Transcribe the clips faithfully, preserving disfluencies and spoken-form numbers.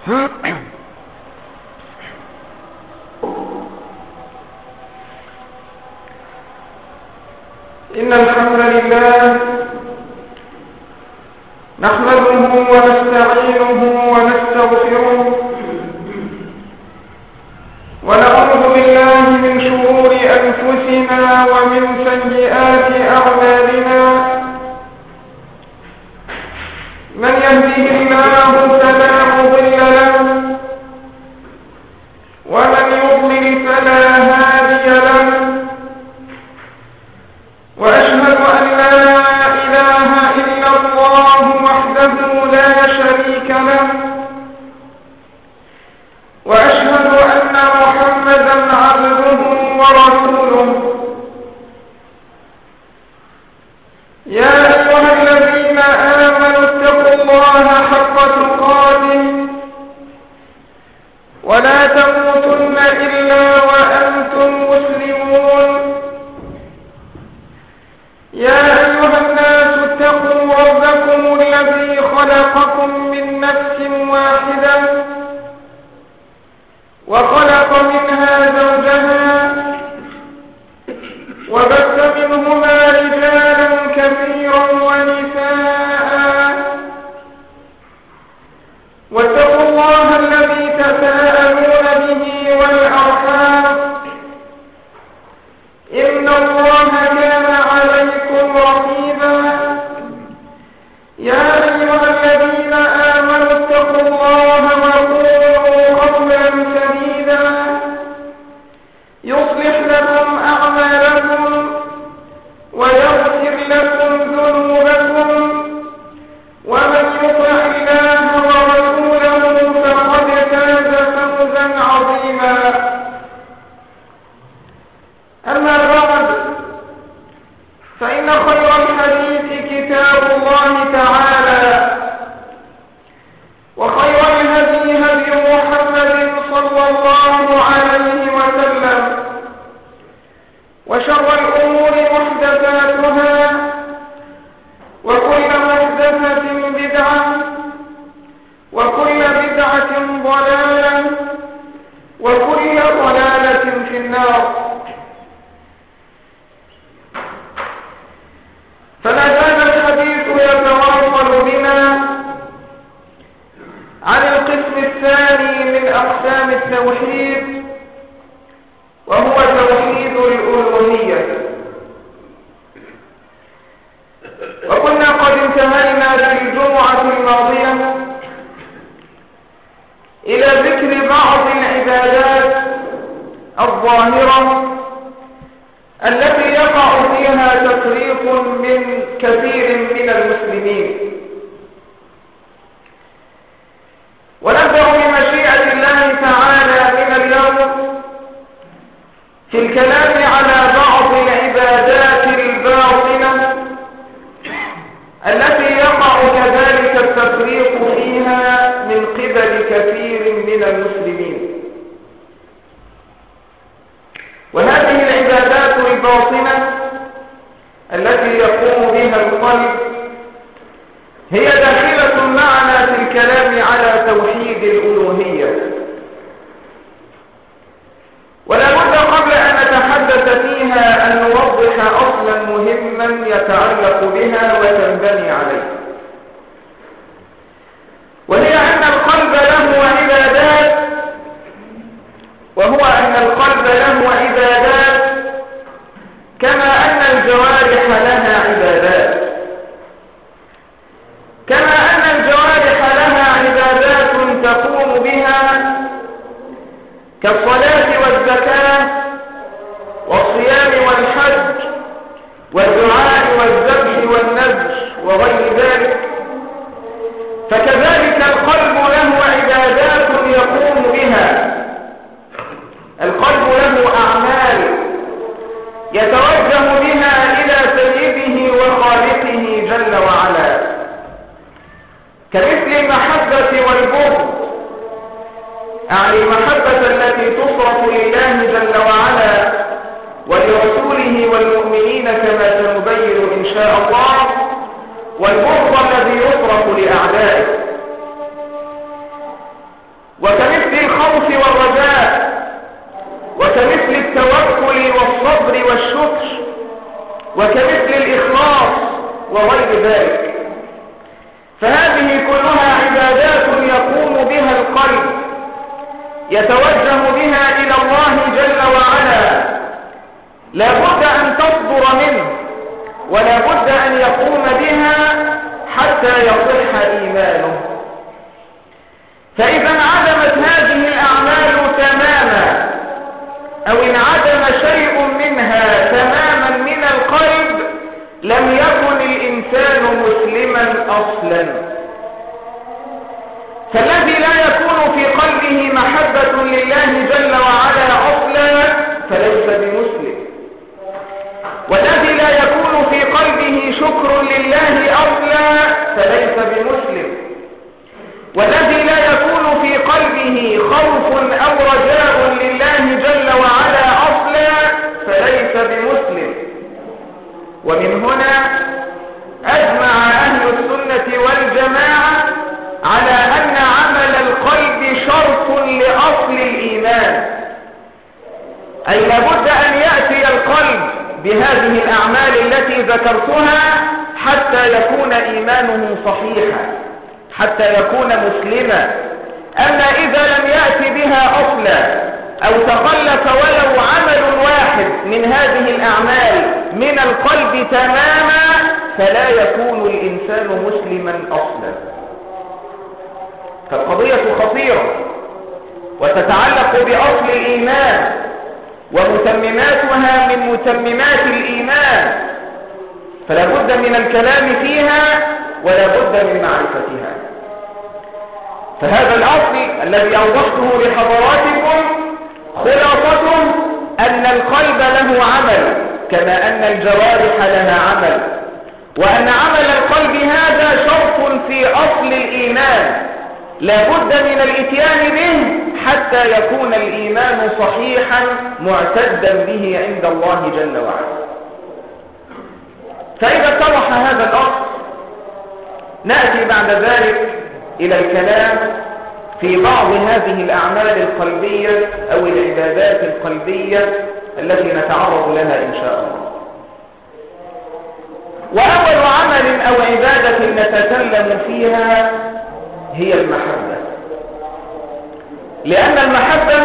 إن الحمد لله نحمده ونستعينه ونستغفره ونعوذ بالله من شرور أنفسنا ومن سيئات أعمالنا. من يهده الله فلا مضل له ومن يضلل فلا هادي له، وأشهد أن لا إله إلا الله وحده لا شريك له، وأشهد أن محمدا عبده ورسوله. يا أيها الذين آمنوا اتقوا الله حق تقاته ولا تموتن إلا وأنتم مسلمون. يا أيها الناس اتقوا ربكم الذي خلقكم من نفس واحدة وخلق منها زوجها وبث منهما رجالا كثيرا ونساء، واتقوا الله الذي تساءلون به والأرحام إن الله كان عليكم رقيبا. يا أيها الذين آمنوا اتقوا الله وقولوا قولا سديدا يصلح لكم أعمالكم ويغفر لكم ذنوبكم، ومن يطع الله ورسوله فقد فاز فوزا عظيما. أما بعد، فإن خير الحديث كتاب الله تعالى، وخير الهدي هدي محمد صلى الله عليه وسلم، وشر الأمور محدثاتها، وكل محدثة بدعة، وكل بدعة ضلالة، وكل ضلالة في النار. فلا زال الحديث يتواصل بنا عن القسم الثاني من أقسام التوحيد، وهو توحيد الألوهية. وكنا قد انتهينا في الجمعة الماضية إلى ذكر بعض العبادات الظاهرة التي يقع فيها تفريق من كثير من المسلمين. ونبدأ بمشيئة الله تعالى من اليوم في الكلام على بعض العبادات الباطنة التي يقع كذلك التفريق فيها من قبل كثير من المسلمين. وهذه العبادات الباطنة التي يقوم بها القلب هي داخلة معنا في الكلام على توحيد الألوهية. ولا بد قبل أن نتحدث فيها أن نوضح أصلا مهما يتعلق بها وتنبني عليه، وهي أن القلب له عبادات، وهو أن القلب له عبادات كما أن الجوارح لها عبادات، كما أن الجوارح لها عبادات تقوم بها كالصلاة والزكاة والصيام والحج والدعاء والذبح والنذر وغير ذلك، فكذلك القلب له عبادات يقوم بها. القلب له أعمال يتوجه بها إلى سيده وخالقه جل وعلا، كمثل المحبة والبغض، أعني المحبة التي تصرف لله جل وعلا ولرسوله والمؤمنين كما سنبين إن شاء الله، والبغض الذي يصرف لأعدائه. الخوف والرجاء، وكمثل التوكل والصبر والشكر، وكمثل الإخلاص وغير ذلك. فهذه كلها عبادات يقوم بها القلب، يتوجه بها إلى الله جل وعلا، لا بد أن تصدر منه، ولا بد أن يقوم بها حتى يصح إيمانه. فإذا انعدمت هذه الأعمال تماما، أو انعدم شيء منها تماما من القلب، لم يكن الإنسان مسلما أصلا. فالذي لا يكون في قلبه محبة لله جل وعلا أصلا فليس بمسلم، والذي لا يكون في قلبه شكر لله أصلا فليس بمسلم، والذي لا يكون في قلبه خوف أو رجاء لله جل وعلا أصلا فليس بمسلم. ومن هنا أجمع أهل السنة والجماعة على أن عمل القلب شرط لأصل الإيمان، أي لابد أن يأتي القلب بهذه الأعمال التي ذكرتها حتى يكون إيمانه صحيحا، حتى يكون مسلما. أما إذا لم يأتي بها أصلا، أو تخلف ولو عمل واحد من هذه الأعمال من القلب تماما، فلا يكون الإنسان مسلما أصلا. فالقضية خطيرة وتتعلق بأصل الإيمان، ومتمماتها من متممات الإيمان، فلا بد من الكلام فيها ولا بد من معرفتها. فهذا الأصل الذي أوضحته لحضراتكم خلاصته أن القلب له عمل، كما أن الجوارح لها عمل، وأن عمل القلب هذا شرط في أصل الإيمان، لا بد من الاتيان به حتى يكون الإيمان صحيحا معتدا به عند الله جل وعلا. فإذا اتضح هذا الأصل نأتي بعد ذلك إلى الكلام في بعض هذه الأعمال القلبية أو العبادات القلبية التي نتعرض لها إن شاء الله. وأول عمل أو عبادة نتكلم فيها هي المحبة، لأن المحبة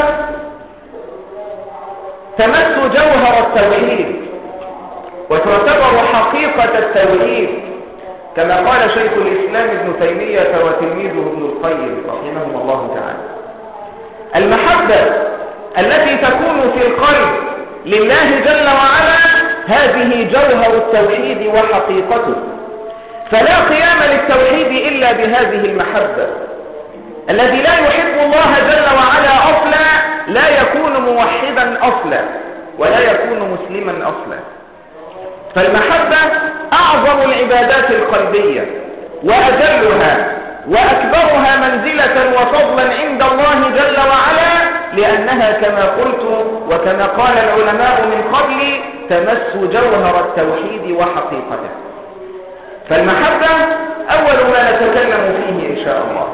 تمس جوهر التوحيد وتعتبر حقيقة التوحيد، كما قال شيخ الإسلام ابن تيمية وتلميذه ابن القيم رحمهم الله تعالى. المحبة التي تكون في القلب لله جل وعلا هذه جوهر التوحيد وحقيقته، فلا قيام للتوحيد إلا بهذه المحبة. الذي لا يحب الله جل وعلا أصلا لا يكون موحدا أصلا ولا يكون مسلما أصلا. فالمحبة أعظم العبادات القلبية وأجلها وأكبرها منزلة وفضلا عند الله جل وعلا، لأنها كما قلت وكما قال العلماء من قبل تمس جوهر التوحيد وحقيقته. فالمحبة أول ما نتكلم فيه إن شاء الله.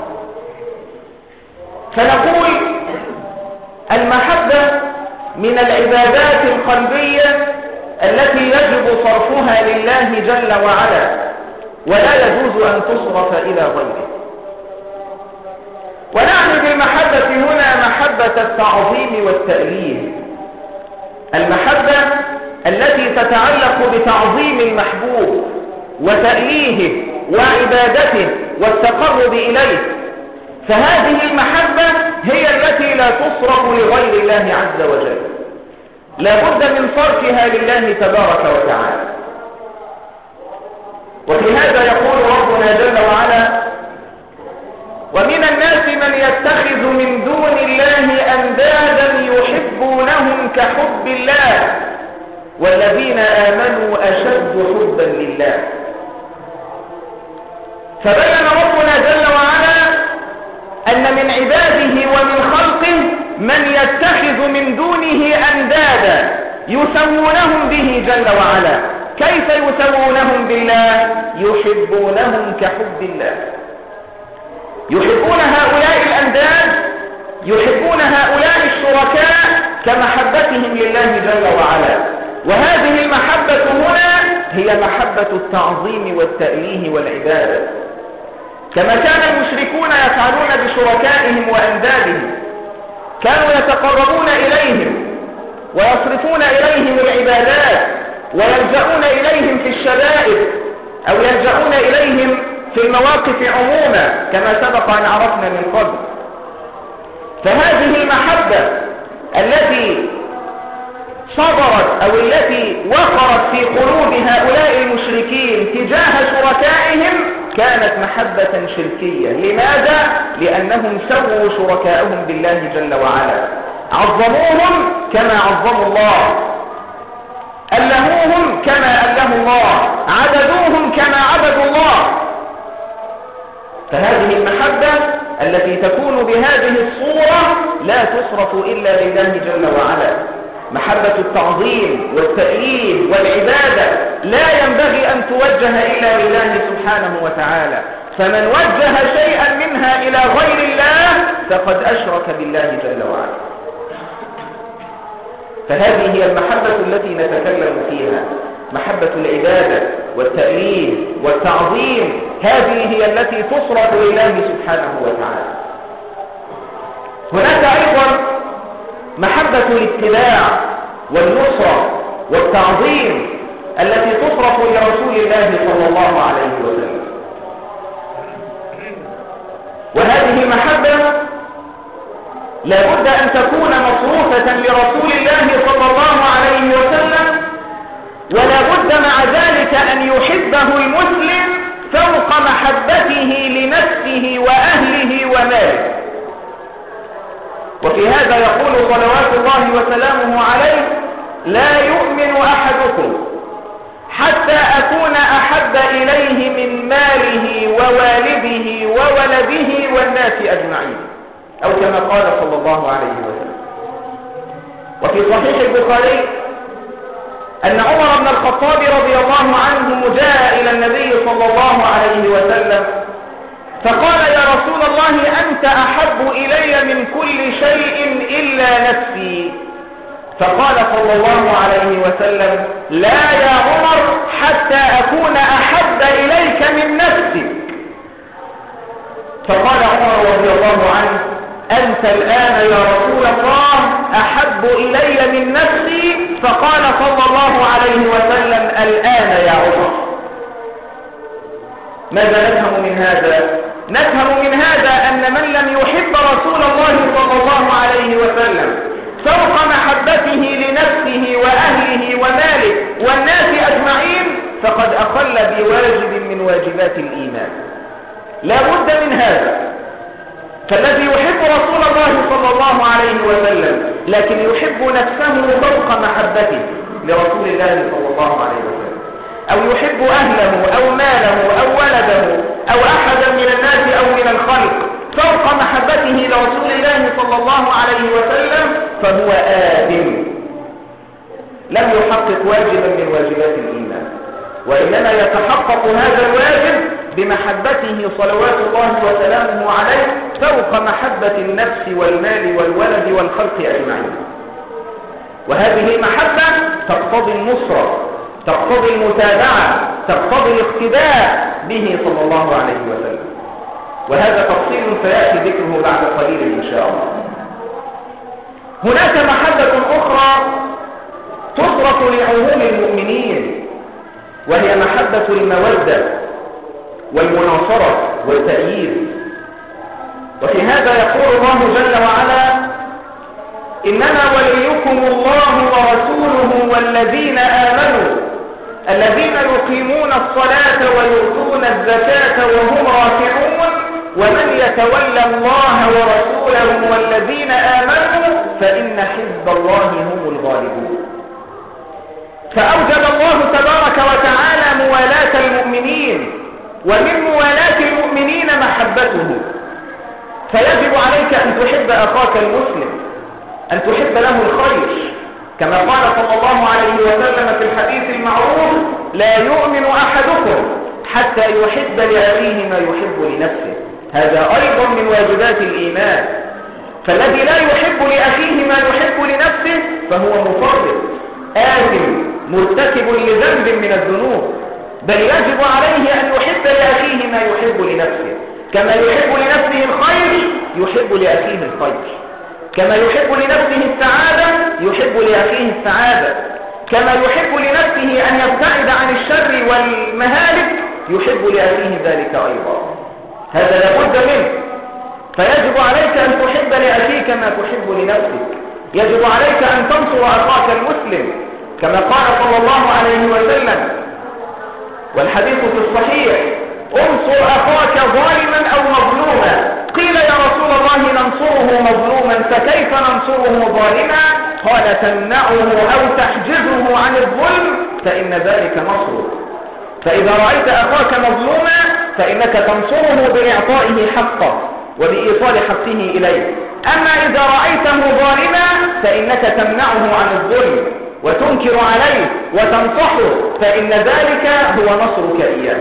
فنقول المحبة من العبادات القلبية التي يجب صرفها لله جل وعلا، ولا يجوز أن تصرف إلى غيره. ونعني بالمحبة هنا محبة التعظيم والتأليه، المحبة التي تتعلق بتعظيم المحبوب وتأليهه وعبادته والتقرب إليه. فهذه المحبة هي التي لا تصرف لغير الله عز وجل، لا بد من صرفها لله تبارك وتعالى. وفي هذا يقول ربنا جل وعلا: ومن الناس من يتخذ من دون الله أندادا يحبونهم كحب الله والذين آمنوا أشد حبا لله. فبين ربنا جل وعلا أن من عباده ومن خلقه من يتخذ من دونه أندادا يسوونهم به جل وعلا. كيف يسوونهم بالله؟ يحبونهم كحب الله. يحبون هؤلاء الأنداد يحبون هؤلاء الشركاء كمحبتهم لله جل وعلا. وهذه المحبة هنا هي محبة التعظيم والتأليه والعبادة، كما كان المشركون يفعلون بشركائهم وأندادهم، كانوا يتقربون إليهم ويصرفون إليهم العبادات ويلجؤون إليهم في الشدائد أو يلجؤون إليهم في المواقف عموما كما سبق أن عرفنا من قبل. فهذه المحبة التي صدرت أو التي وقرت في قلوب هؤلاء المشركين تجاه شركائهم كانت محبة شركية. لماذا؟ لأنهم سووا شركائهم بالله جل وعلا، عظموهم كما عظموا الله، ألهوهم كما أله الله، عبدوهم كما عبدوا الله. فهذه المحبة التي تكون بهذه الصورة لا تصرف إلا لله جل وعلا. محبة التعظيم والتأليه والعبادة لا ينبغي أن توجه إلا لله سبحانه وتعالى، فمن وجه شيئا منها إلى غير الله فقد أشرك بالله جل وعلا. فهذه هي المحبة التي نتكلم فيها، محبة العبادة والتأليه والتعظيم، هذه هي التي تصرف لله سبحانه وتعالى. هناك أيضا محبة الاتباع والنصرة والتعظيم التي تصرف لرسول الله صلى الله عليه وسلم. وهذه المحبة لا بد أن تكون مصروفة لرسول الله صلى الله عليه وسلم، ولا بد مع ذلك أن يحبه المسلم فوق محبته لنفسه وأهله وماله. وفي هذا يقول صلوات الله وسلامه عليه: لا يؤمن أحدكم حتى أكون أحب إليه من ماله ووالده وولده والناس أجمعين، أو كما قال صلى الله عليه وسلم. وفي صحيح البخاري أن عمر بن الخطاب رضي الله عنه جاء إلى النبي صلى الله عليه وسلم فقال: يا رسول الله، أنت أحب إلي من كل شيء إلا نفسي. فقال صلى الله عليه وسلم: لا يا عمر، حتى أكون أحب إليك من نفسك. فقال عمر رضي الله عنه: أنت الآن يا رسول الله أحب إلي من نفسي. فقال صلى الله عليه وسلم: الآن يا عمر. ماذا نفهم من هذا؟ نفهم من هذا أن من لم يحب رسول الله صلى الله عليه وسلم فوق محبته لنفسه وأهله وماله والناس أجمعين فقد أخل بواجب من واجبات الإيمان. لا بد من هذا. فالذي يحب رسول الله صلى الله عليه وسلم لكن يحب نفسه فوق محبته لرسول الله صلى الله عليه وسلم، أو يحب أهله أو ماله أو ولده أو أحدا من الناس أو من الخلق فوق محبته لرسول الله صلى الله عليه وسلم، فهو آدم لم يحقق واجبا من واجبات الإيمان، وإنما يتحقق هذا الواجب بمحبته صلوات الله وسلامه عليه فوق محبة النفس والمال والولد والخلق أجمعين. وهذه المحبة تقتضي النصرة، تقتضي المتابعة، تقتضي الاقتداء به صلى الله عليه وسلم. وهذا تفصيل سيأتي ذكره بعد قليل إن شاء الله. هناك محبة أخرى تصرف لعموم المؤمنين، وهي محبة المودة والمناصرة والتأييد. وفي هذا يقول الله جل وعلا: إنما وليكم الله ورسوله والذين آمنوا الذين يقيمون الصلاة ويؤتون الزكاة وهم راكعون ومن يتولى الله ورسوله والذين آمنوا فإن حزب الله هم الغالبون. فأوجب الله تبارك وتعالى موالاة المؤمنين، ومن موالاة المؤمنين محبته. فيجب عليك أن تحب أخاك المسلم، أن تحب له الخير، كما قال صلى الله عليه وسلم في الحديث المعروف: لا يؤمن أحدكم حتى يحب لأخيه ما يحب لنفسه. هذا أيضا من واجبات الإيمان. فالذي لا يحب لأخيه ما يحب لنفسه فهو مفرط آثم مرتكب لذنب من الذنوب، بل يجب عليه أن يحب لأخيه ما يحب لنفسه، كما يحب لنفسه الخير يحب لأخيه الخير، كما يحب لنفسه السعادة يحب لأخيه السعادة، كما يحب لنفسه أن يبتعد عن الشر والمهالك يحب لأخيه ذلك أيضا. هذا لابد منه. فيجب عليك أن تحب لأخيك ما تحب لنفسك، يجب عليك أن تنصر أخاك المسلم كما قال صلى الله عليه وسلم، والحديث في الصحيح: انصر أخاك ظالما أو مظلوما. قيل يا رسول الله ننصره مظلوما فكيف ننصره ظالما؟ قال: تمنعه أو تحجزه عن الظلم فإن ذلك نصره. فإذا رأيت أخاك مظلوما فإنك تنصره بإعطائه حقه وبإيصال حقه إليه. أما إذا رأيته ظالما فإنك تمنعه عن الظلم وتنكر عليه وتنصحه، فإن ذلك هو نصرك إياه.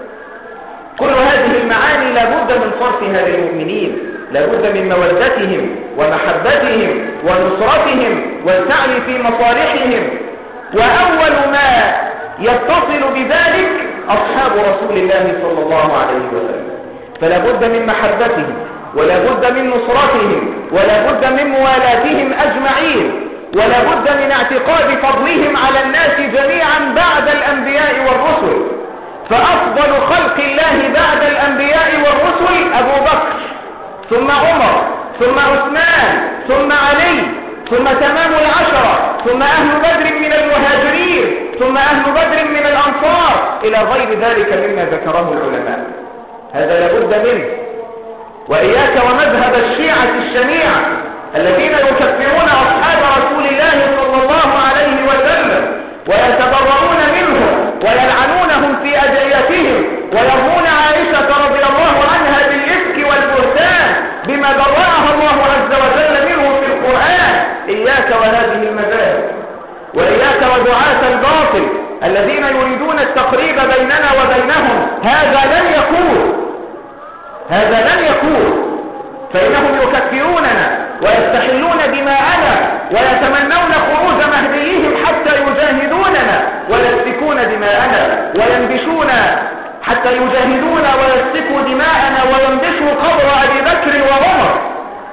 كل هذه المعاني لابد من صرفها للمؤمنين، لابد من مودتهم ومحبتهم ونصرتهم والسعي في مصالحهم. وأول ما يتصل بذلك أصحاب رسول الله صلى الله عليه وسلم، فلا بد من محبتهم ولا بد من نصرتهم ولا بد من موالاتهم أجمعين، ولا بد من اعتقاد فضلهم على الناس جميعا بعد الأنبياء والرسل. فأفضل خلق الله بعد الأنبياء والرسل أبو بكر، ثم عمر، ثم عثمان، ثم علي، ثم تمام العشرة، ثم أهل بدر من المهاجرين، ثم أهل بدر من الأنصار، إلى غير ذلك مما ذكره العلماء. هذا لابد منه. وإياك ومذهب الشيعة الشنيعة الذين يكفرون أصحاب رسول الله صلى الله عليه وسلم ويتبرؤون منهم ويلعنونهم في أدعيتهم ويرمون عائشة رضي الله عنها بالإفك والبهتان بما برأها الله عز وجل منه في القرآن. إياك وهذه المذاهب، وإياك ودعاة الباطل الذين يريدون التقريب بيننا وبينهم. هذا لن يكون، هذا لن يكون، فإنهم يكفروننا ويستحلون دماءنا ويتمنون خروج مهديهم حتى يجاهدوننا ويسفكون دماءنا، وينبشون حتى يجاهدون ويسفكوا دماءنا وينبشوا قبر أبي بكر وعمر.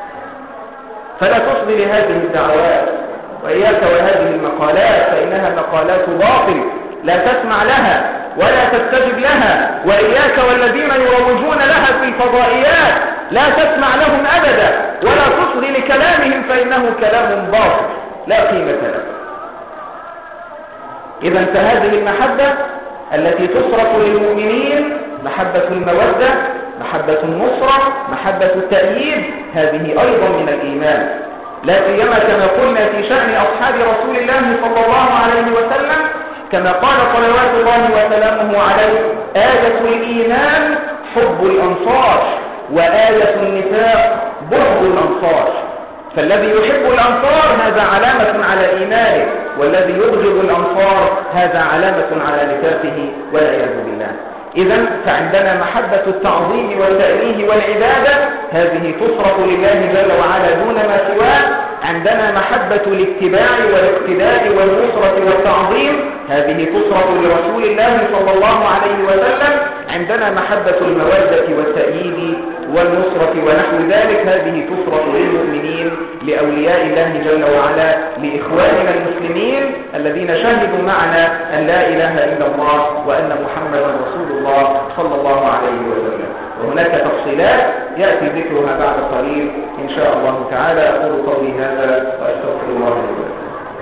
فلا تصغي لهذه الدعوات، وإياك وهذه المقالات، فإنها مقالات باطل لا تسمع لها ولا تستجب لها. وإياك والذين يروجون لها في الفضائيات لا تسمع لهم أبدا ولا تصغي لكلامهم، فإنه كلام باطل لا قيمة له. إذا فهذه المحبة التي تصرف للمؤمنين محبة المودة، محبة النصرة، محبة التأييد، هذه أيضا من الإيمان، لا سيما كما قلنا في شأن أصحاب رسول الله صلى الله عليه وسلم، كما قال صلوات الله وسلامه عليه: آية الإيمان حب الأنصار، وآية النفاق بغض الأنصار. فالذي يحب الأنصار هذا علامة على إيمانه، والذي يبغض الأنصار هذا علامة على نفاقه والعياذ بالله. إذا فعندنا محبة التعظيم والتأليه والعبادة، هذه تصرف لله جل وعلا دون ما سواه. عندنا محبة الاتباع والاقتداء والنصرة والتعظيم، هذه تصرف لرسول الله صلى الله عليه وسلم. عندنا محبة المودة والتأييد والنصرة ونحو ذلك، هذه تصرف للمؤمنين لأولياء الله جل وعلا، لإخواننا المسلمين الذين شهدوا معنا أن لا إله إلا الله وأن محمدا رسول الله صلى الله عليه وسلم. وهناك تفصيلات يأتي ذكرها بعد قليل إن شاء الله تعالى. أقول قولي هذا وأستغفر الله لي ولكم.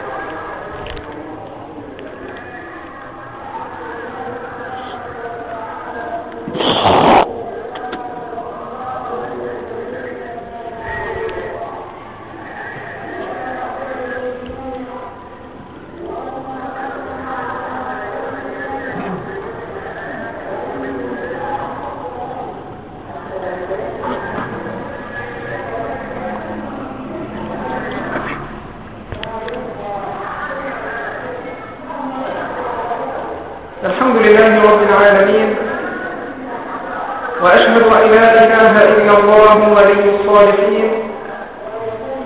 الحمد لله رب العالمين، وأشهد أن لا إله إلا الله ولي الصالحين،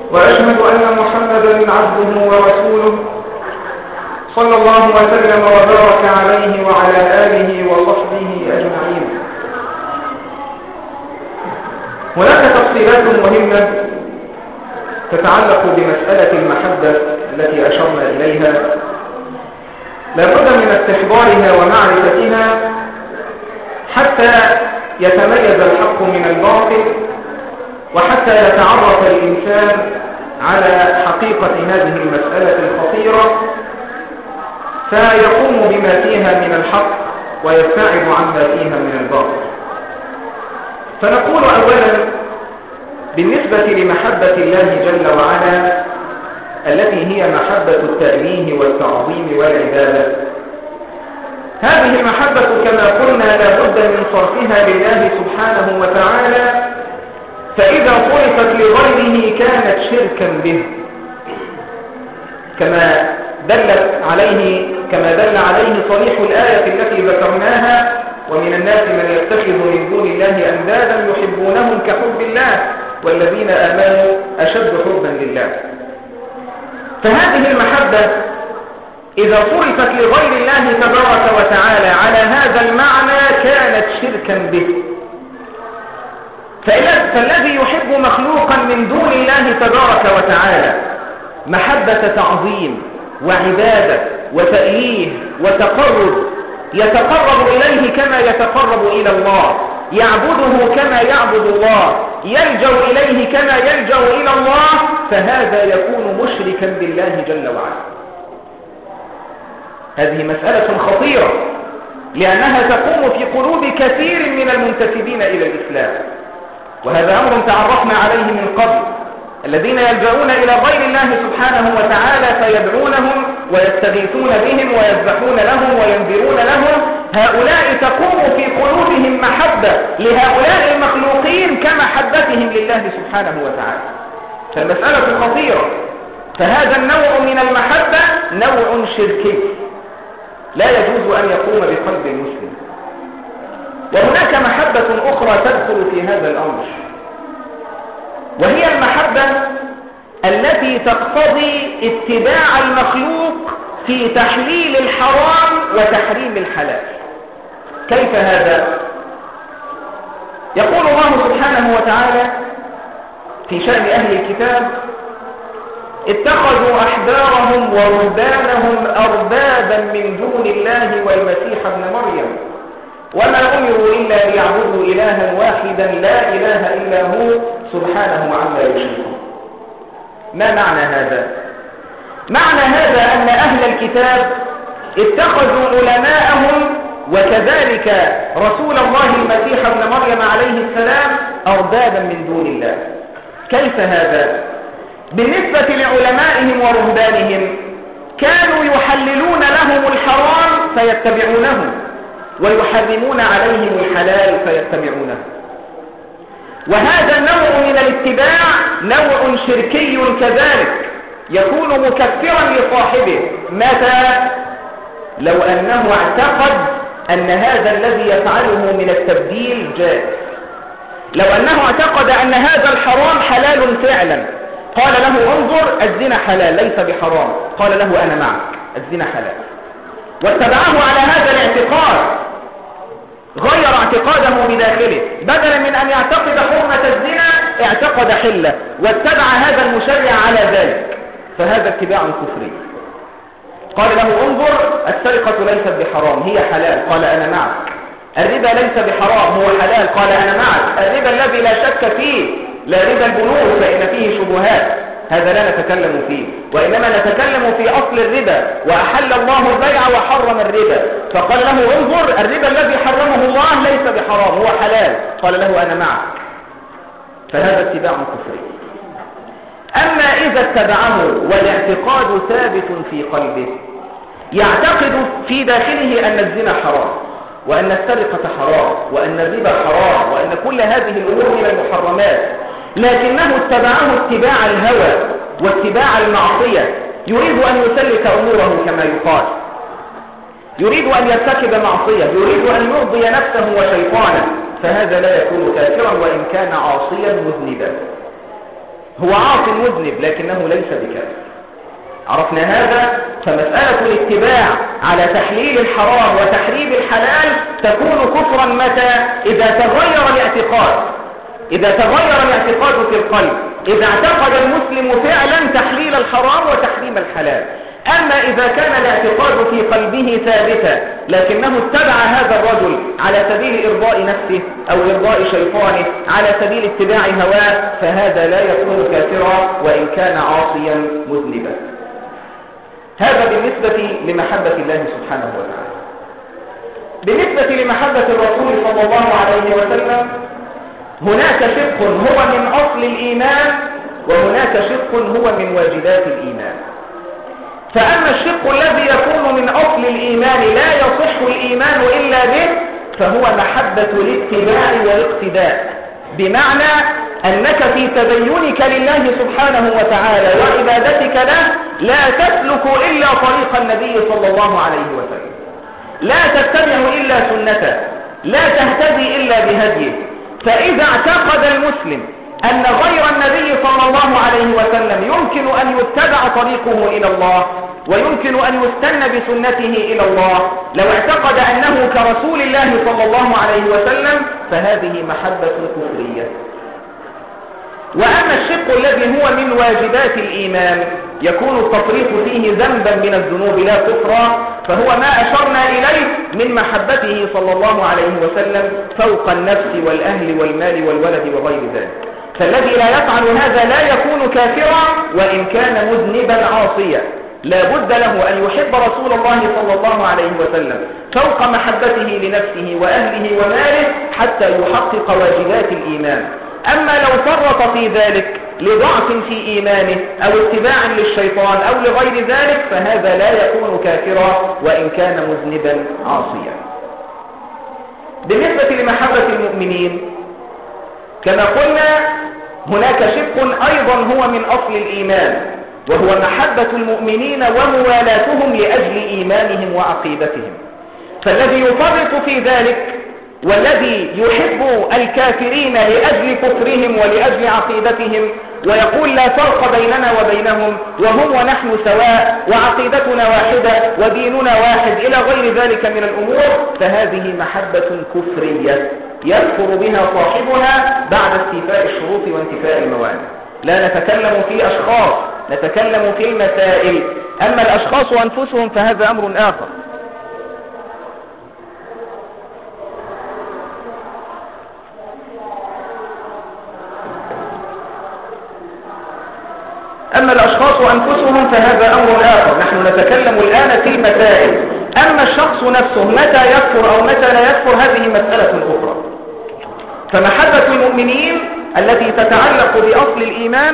وأشهد أن محمدا عبده ورسوله صلى الله وسلم وبارك عليه وعلى آله وصحبه أجمعين. هناك تفصيلات مهمة تتعلق بمسألة المحبة التي أشرنا إليها، لابد من استحضارها ومعرفتها حتى يتميز الحق من الباطل، وحتى يتعرف الإنسان على حقيقة هذه المسألة الخطيرة، فيقوم بما فيها من الحق ويبتعد عما فيها من الباطل. فنقول أولا بالنسبة لمحبة الله جل وعلا التي هي محبة التأليه والتعظيم والعبادة، هذه المحبة كما قلنا لا بد من صرفها لله سبحانه وتعالى، فإذا صرفت لغيره كانت شركا به، كما دلت عليه كما دل عليه صريح الآية التي ذكرناها: ومن الناس من يتخذ من دون الله أندادا يحبونهم كحب الله والذين آمنوا أشد حبا لله. فهذه المحبة إذا صرفت لغير الله تبارك وتعالى على هذا المعنى كانت شركا به. فالذي يحب مخلوقا من دون الله تبارك وتعالى محبة تعظيم وعبادة وتأليه وتقرب، يتقرب إليه كما يتقرب إلى الله، يعبده كما يعبد الله، يلجأ إليه كما يلجأ إلى الله، فهذا يكون مشركا بالله جل وعلا. هذه مسألة خطيرة، لأنها تقوم في قلوب كثير من المنتسبين إلى الإسلام، وهذا أمر تعرفنا عليه من قبل. الذين يلجؤون إلى غير الله سبحانه وتعالى فيدعونهم ويستغيثون بهم ويذبحون لهم وينذرون لهم، هؤلاء تقوم في قلوبهم محبة لهؤلاء المخلوقين كمحبتهم لله سبحانه وتعالى. فالمسألة خطيرة. فهذا النوع من المحبة نوع شركي لا يجوز أن يقوم بقلب المسلم. وهناك محبة أخرى تدخل في هذا الأمر، وهي المحبة التي تقتضي اتباع المخلوق في تحليل الحرام وتحريم الحلال. كيف هذا؟ يقول الله سبحانه وتعالى في شأن أهل الكتاب: اتخذوا أحبارهم ورهبانهم أربابا من دون الله والمسيح ابن مريم وما أمروا إلا ليعبدوا إلها واحدا لا إله إلا هو سبحانه عما يشركون. ما معنى هذا؟ معنى هذا أن أهل الكتاب اتخذوا علماءهم وكذلك رسول الله المسيح ابن مريم عليه السلام أربابا من دون الله. كيف هذا؟ بالنسبة لعلمائهم ورهبانهم كانوا يحللون لهم الحرام فيتبعونه، ويحرمون عليهم الحلال فيتبعونه. وهذا النوع من الاتباع نوع شركي كذلك، يكون مكفرا لصاحبه. متى؟ لو أنه اعتقد أن هذا الذي يفعله من التبديل جائز، لو أنه اعتقد أن هذا الحرام حلال فعلا، قال له: انظر الزنا حلال ليس بحرام، قال له: أنا معك الزنا حلال، واتبعه على هذا الاعتقاد، غير اعتقاده بداخله، بدلا من أن يعتقد حرمة الزنا اعتقد حلة واتبع هذا المشرع على ذلك، فهذا اتباع كفري. قال له: انظر السرقة ليست بحرام هي حلال، قال: أنا معك. الربا ليس بحرام هو حلال، قال: أنا معك. الربا الذي لا شك فيه، لا ربا البنوك فإن فيه شبهات، هذا لا نتكلم فيه، وإنما نتكلم في أصل الربا، وأحل الله البيع وحرم الربا، فقال له: انظر الربا الذي حرمه الله ليس بحرام هو حلال، قال له: أنا معك. فهذا اتباع كفري. أما إذا اتبعه والاعتقاد ثابت في قلبه، يعتقد في داخله أن الزنا حرام، وأن السرقة حرام، وأن الربا حرام، وأن كل هذه الأمور من المحرمات، لكنه اتبعه اتباع الهوى واتباع المعصية، يريد أن يسلك أموره كما يقال، يريد أن يرتكب معصية، يريد أن يرضي نفسه وشيطانه، فهذا لا يكون كافرا وإن كان عاصيا مذنبا. هو عاص مذنب لكنه ليس بكافر. عرفنا هذا. فمسألة الاتباع على تحليل الحرام وتحريم الحلال تكون كفرا متى؟ إذا تغير الاعتقاد، إذا تغير الاعتقاد في القلب، إذا اعتقد المسلم فعلا تحليل الحرام وتحريم الحلال. أما إذا كان الاعتقاد في قلبه ثابتا لكنه اتبع هذا الرجل على سبيل إرضاء نفسه أو إرضاء شيطانه، على سبيل اتباع هواه، فهذا لا يكون كافرا وإن كان عاصيا مذنبا. هذا بالنسبة لمحبة الله سبحانه وتعالى. بالنسبة لمحبة الرسول صلى الله عليه وسلم هناك شق هو من أصل الإيمان وهناك شق هو من واجبات الإيمان. فأما الشق الذي يكون من أصل الإيمان لا يصح الإيمان إلا به فهو محبة الاتباع والاقتداء، بمعنى أنك في تدينك لله سبحانه وتعالى وعبادتك له لا تسلك إلا طريق النبي صلى الله عليه وسلم، لا تتبع إلا سنته، لا تهتدي إلا بهديه. فإذا اعتقد المسلم أن غير النبي صلى الله عليه وسلم يمكن أن يتبع طريقه إلى الله ويمكن أن يستنى بسنته إلى الله، لو اعتقد أنه كرسول الله صلى الله عليه وسلم فهذه محبة كفرية. وأما الشق الذي هو من واجبات الإيمان يكون التفريط فيه ذنبا من الذنوب لا كفرا، فهو ما أشرنا إليه من محبته صلى الله عليه وسلم فوق النفس والأهل والمال والولد وغير ذلك. فالذي لا يفعل هذا لا يكون كافرا وإن كان مذنبا عاصيا، لا بد له أن يحب رسول الله صلى الله عليه وسلم فوق محبته لنفسه وأهله وماله حتى يحقق واجبات الإيمان. أما لو فرط في ذلك لضعف في إيمانه أو اتباعا للشيطان أو لغير ذلك فهذا لا يكون كافرا وإن كان مذنبا عاصيا. بالنسبة لمحبة المؤمنين كما قلنا هناك شق أيضا هو من أصل الإيمان وهو محبة المؤمنين وموالاتهم لأجل إيمانهم وعقيدتهم. فالذي يفرط في ذلك والذي يحب الكافرين لأجل كفرهم ولأجل عقيدتهم ويقول لا فرق بيننا وبينهم وهم ونحن سواء وعقيدتنا واحدة وديننا واحد إلى غير ذلك من الأمور، فهذه محبة كفرية يكفر بها صاحبها بعد استيفاء الشروط وانتفاء الموانع. لا نتكلم في أشخاص، نتكلم في المسائل. أما الأشخاص أنفسهم فهذا أمر آخر. أما الأشخاص أنفسهم فهذا أمر آخر. نحن نتكلم الآن في المسائل. أما الشخص نفسه متى يكفر أو متى لا يكفر هذه مسألة أخرى. فمحبة المؤمنين التي تتعلق بأصل الإيمان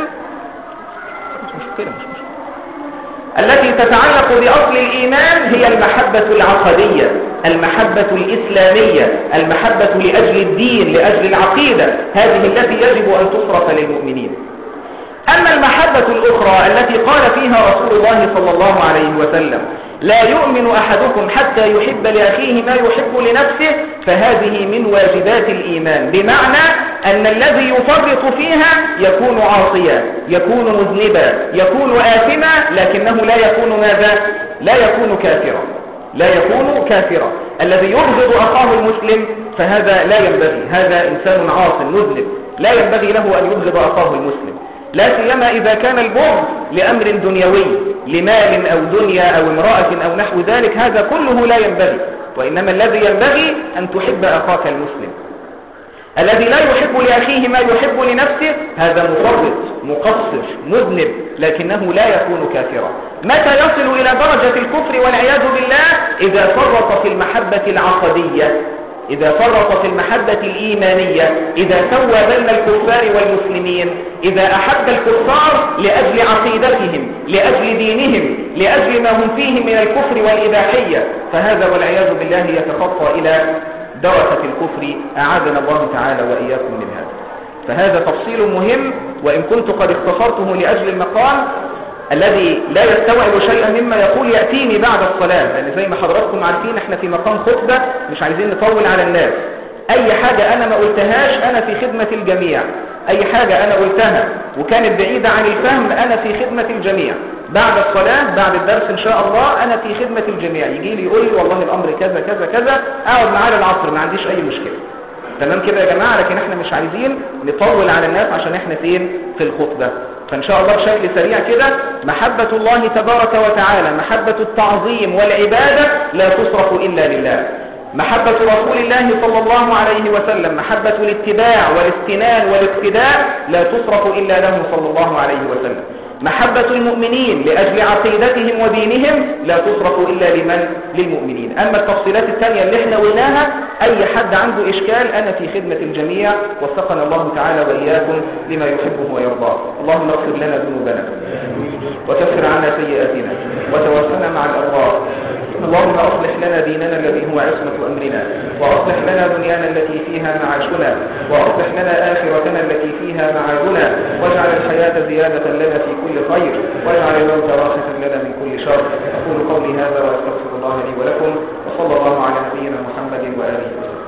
مش مشكلة مش مشكلة. التي تتعلق بأصل الإيمان هي المحبة العقدية، المحبة الإسلامية، المحبة لأجل الدين لأجل العقيدة، هذه التي يجب أن تصرف للمؤمنين. أما المحبة الأخرى التي قال فيها رسول الله صلى الله عليه وسلم لا يؤمن أحدكم حتى يحب لأخيه ما يحب لنفسه، فهذه من واجبات الإيمان، بمعنى أن الذي يفرط فيها يكون عاصيا، يكون مذنبا، يكون آثما، لكنه لا يكون ماذا؟ لا يكون كافرا، لا يكون كافرا. الذي يبغض أخاه المسلم فهذا لا ينبغي، هذا إنسان عاص مذنب، لا ينبغي له أن يبغض أخاه المسلم، لا سيما إذا كان البغض لأمر دنيوي، لمال أو دنيا أو امرأة أو نحو ذلك، هذا كله لا ينبغي. وإنما الذي ينبغي أن تحب أخاك المسلم. الذي لا يحب لأخيه ما يحب لنفسه هذا مفرط مقصر مذنب، لكنه لا يكون كافرا. متى يصل إلى درجة الكفر والعياذ بالله؟ إذا فرط في المحبة العقدية، إذا فرط في المحبة الإيمانية، إذا سوى بين الكفار والمسلمين، إذا أحب الكفار لأجل عقيدتهم، لأجل دينهم، لأجل ما هم فيه من الكفر والإباحية، فهذا والعياذ بالله يتخطى إلى درجة الكفر، أعاذنا الله تعالى وإياكم من هذا. فهذا تفصيل مهم، وإن كنت قد اختصرته لأجل المقام الذي لا يستوعب شيئا مما يقول يأتيني بعد الصلاة، لأن زي ما حضراتكم عارفين احنا في مقام خطبة مش عايزين نطول على الناس. أي حاجة أنا ما قلتهاش أنا في خدمة الجميع، أي حاجة أنا قلتها وكانت بعيدة عن الفهم أنا في خدمة الجميع. بعد الصلاة بعد الدرس إن شاء الله أنا في خدمة الجميع، يجي لي يقول لي والله الأمر كذا كذا كذا، أقعد معاه للعصر ما عنديش أي مشكلة. تمام كده يا جماعة؟ لكن احنا مش عايزين نطول على الناس عشان احنا فين في الخطبة. فإن شاء الله بشكل سريع كده، محبة الله تبارك وتعالى، محبة التعظيم والعبادة لا تصرف إلا لله. محبة رسول الله صلى الله عليه وسلم، محبة الاتباع والاستنان والاقتداء لا تصرف إلا له صلى الله عليه وسلم. محبة المؤمنين لأجل عقيدتهم ودينهم لا تصرف إلا لمن؟ للمؤمنين. أما التفصيلات الثانية اللي احنا قلناها، أي حد عنده إشكال أنا في خدمة الجميع، وفقنا الله تعالى وإياكم لما يحبه ويرضاه. اللهم اغفر لنا ذنوبنا وكفر عنا سيئاتنا وتوفنا مع الأبرار. اللهم أصلح لنا ديننا الذي هو عصمة أمرنا، وأصلح لنا دنيانا التي فيها معاشنا، وأصلح لنا آخرتنا التي فيها معادنا، واجعل الحياة زيادة لنا في كل خير، واجعل الموت راحة لنا من كل شر. أقول قولي هذا وأستغفر الله لي ولكم، وصلى الله على نبينا محمد وآله وسلم.